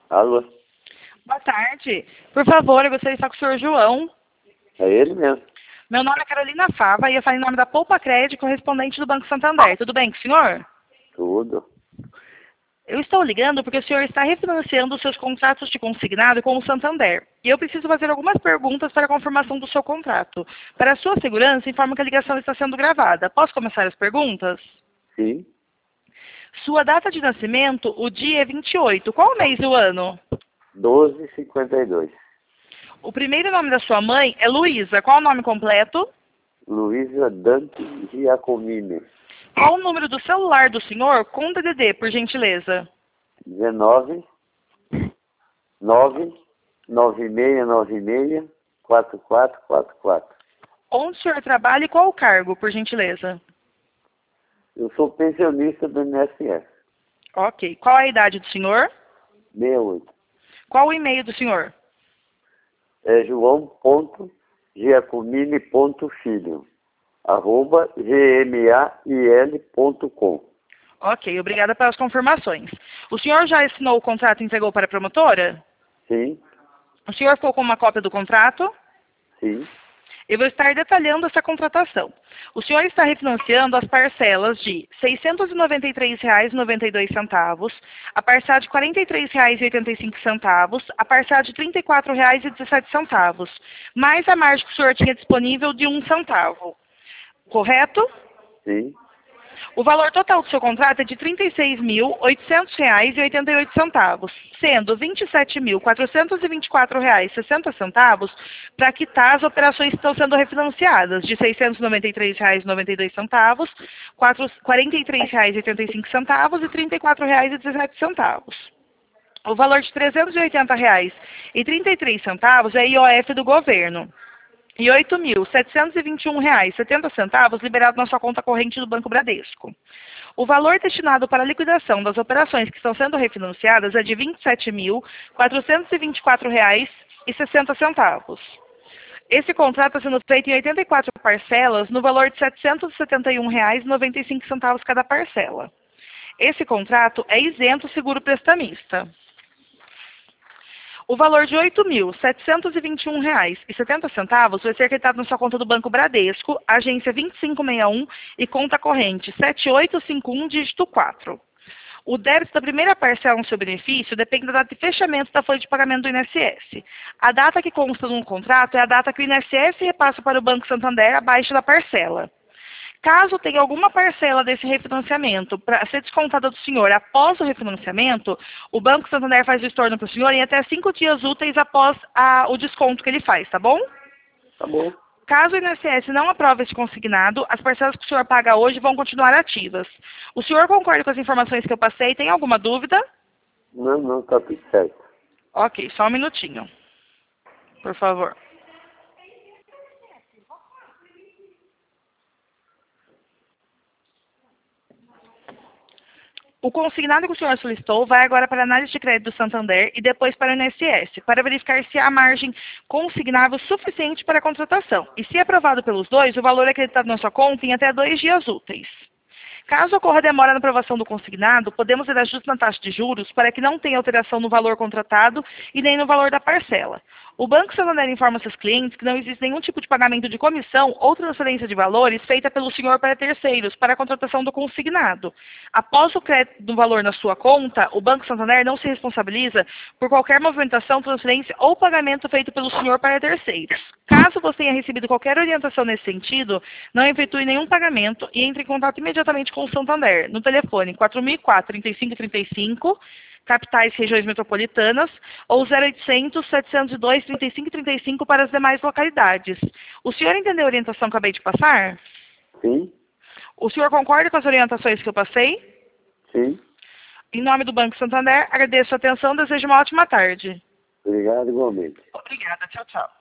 Alô? Boa tarde. Por favor, eu gostaria de falar com o senhor João. É ele mesmo. Meu nome é Carolina Fava e eu falo em nome da Poupa Crédito, correspondente do Banco Santander. Tudo bem com o senhor? Tudo. Eu estou ligando porque o senhor está refinanciando os seus contratos de consignado com o Santander. E eu preciso fazer algumas perguntas para a confirmação do seu contrato. Para a sua segurança, informo que a ligação está sendo gravada. Posso começar as perguntas? Sim. Sua data de nascimento, o dia é 28. Qual o mês e o ano? 12,52. O primeiro nome da sua mãe é Luísa. Qual o nome completo? Luísa Dante Giacomini. Qual o número do celular do senhor com DDD, por gentileza? 19 9 9696 4444. Onde o senhor trabalha e qual o cargo, por gentileza? Eu sou pensionista do INSS. Ok. Qual a idade do senhor? 68. Qual o e-mail do senhor? É joão.giacomini.filho@gmail.com. Ok, obrigada pelas confirmações. O senhor já assinou o contrato e entregou para a promotora? Sim, O senhor ficou com uma cópia do contrato? sim, Eu vou estar detalhando essa contratação. O senhor está refinanciando as parcelas de R$ 693,92, a parcela de R$ 43,85, a parcela de R$ 34,17, mais a margem que o senhor tinha disponível de R$ 1 centavo. Correto? sim, O valor total do seu contrato é de R$ 36.800,88, sendo R$ 27.424,60 para quitar as operações que estão sendo refinanciadas, de R$ 693,92, R$ 43,85 e R$ 34,17. O valor de R$ 380,33 é IOF do governo. E R$ 8.721,70 liberado na sua conta corrente do Banco Bradesco. O valor destinado para a liquidação das operações que estão sendo refinanciadas é de R$ 27.424,60. Esse contrato está sendo feito em 84 parcelas, no valor de R$ 771,95 cada parcela. Esse contrato é isento seguro prestamista. O valor de R$ 8.721,70 vai ser acreditado na sua conta do Banco Bradesco, agência 2561 e conta corrente 7851, dígito 4. O débito da primeira parcela no seu benefício depende da data de fechamento da folha de pagamento do INSS. A data que consta no contrato é a data que o INSS repassa para o Banco Santander abaixo da parcela. Caso tenha alguma parcela desse refinanciamento para ser descontada do senhor após o refinanciamento, o Banco Santander faz o estorno para o senhor em até 5 dias úteis após o desconto que ele faz, tá bom? tá bom. Caso o INSS não aprove esse consignado, as parcelas que o senhor paga hoje vão continuar ativas. O senhor concorda com as informações que eu passei? Tem alguma dúvida? Não, tá tudo certo. Ok, só um minutinho. Por favor. O consignado que o senhor solicitou vai agora para a análise de crédito do Santander e depois para o INSS, para verificar se há margem consignável suficiente para a contratação. E se aprovado pelos dois, o valor é acreditado na sua conta em até 2 dias úteis. Caso ocorra demora na aprovação do consignado, podemos dar ajuste na taxa de juros para que não tenha alteração no valor contratado e nem no valor da parcela. O Banco Santander informa seus clientes que não existe nenhum tipo de pagamento de comissão ou transferência de valores feita pelo senhor para terceiros para a contratação do consignado. Após o crédito do valor na sua conta, o Banco Santander não se responsabiliza por qualquer movimentação, transferência ou pagamento feito pelo senhor para terceiros. Caso você tenha recebido qualquer orientação nesse sentido, não efetue nenhum pagamento e entre em contato imediatamente com o Santander, no telefone 4004-3535, capitais regiões metropolitanas, ou 0800-702-3535 para as demais localidades. O senhor entendeu a orientação que eu acabei de passar? Sim, O senhor concorda com as orientações que eu passei? sim. Em nome do Banco Santander, agradeço a atenção e desejo uma ótima tarde. Obrigado igualmente. Obrigada. Tchau, tchau.